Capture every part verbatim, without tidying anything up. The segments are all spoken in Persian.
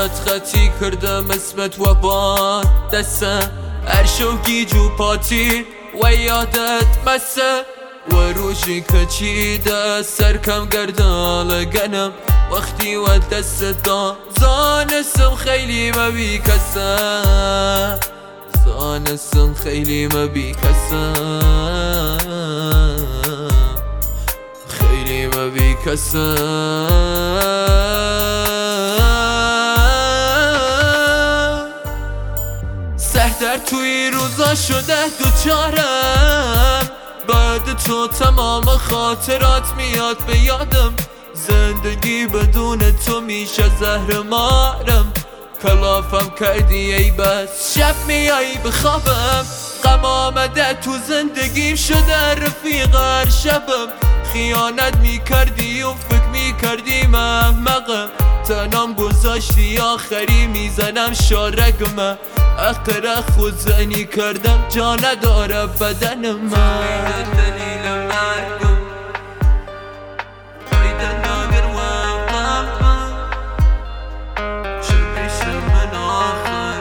خط خطی کردم اسمت و با دستم هر شو گیج و پاتی و یادت مسه و روشی که چیده سرکم گردال گنم وقتی و دست دا زانستم خیلی مبی کسه زانستم خیلی مبی کسه خیلی مبی کسه سهتر توی روزا شده دوچارم بعد تو تمام خاطرات میاد به یادم زندگی بدون تو میشه زهر مارم کلافم کردی ای بس شب میایی بخوابم غم آمده تو زندگیم شده رفیق هر شبم خیانت میکردی و فکر میکردی محمقم تنام گذاشتی آخری میزنم شارگمه اقره خودزنی کردم جا نداره بدن من دلیل مرگم پیدا ناگر و قلبم چه پیش من آخر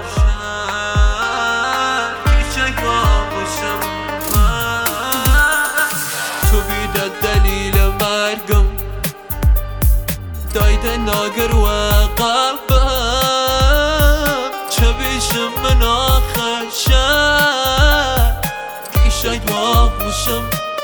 شد پیچه بابوشم تو بیده دلیل مرگم دایده ناگر و قلبم من آخر شد پیشت بابوشم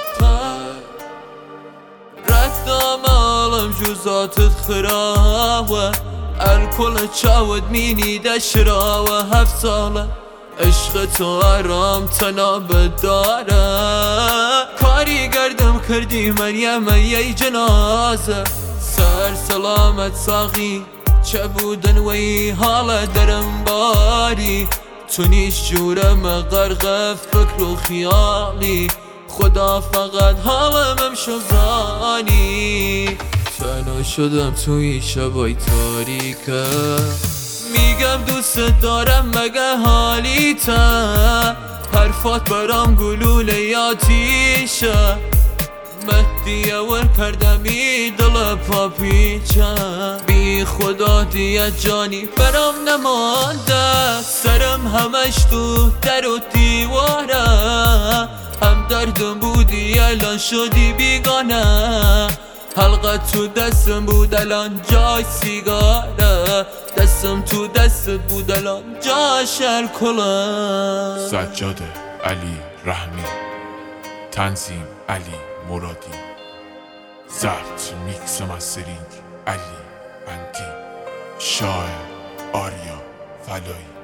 ردام عالم جزاتت خراوه الکل چاود مینیده شراوه هفت ساله عشق تو آرام تناب داره کاری گردم کردی مریم ای جنازه سر سلامت ساقی چه بودن وی حالا درم باری تو نیش جورم غرق فکر و خیالی خدا فقط حالمم شزانی تنها شدم توی شبای تاریکه میگم دوست دارم مگه حالی تا حرفات برام گلوله آتیشه مهدی ور کردمی دل پاپیچه بی خدا دیگه جانی برام نمانده سرم همش تو در و دیواره هم دردم بودی الان شدی بیگانه حلقه تو دستم بود الان جای سیگاره دستم تو دستت بود الان جاش الکله سجاده علی رحمی تنظیم علی مرادی ضبط میکس مسترینگ علی بندی شاعر آریا فلایی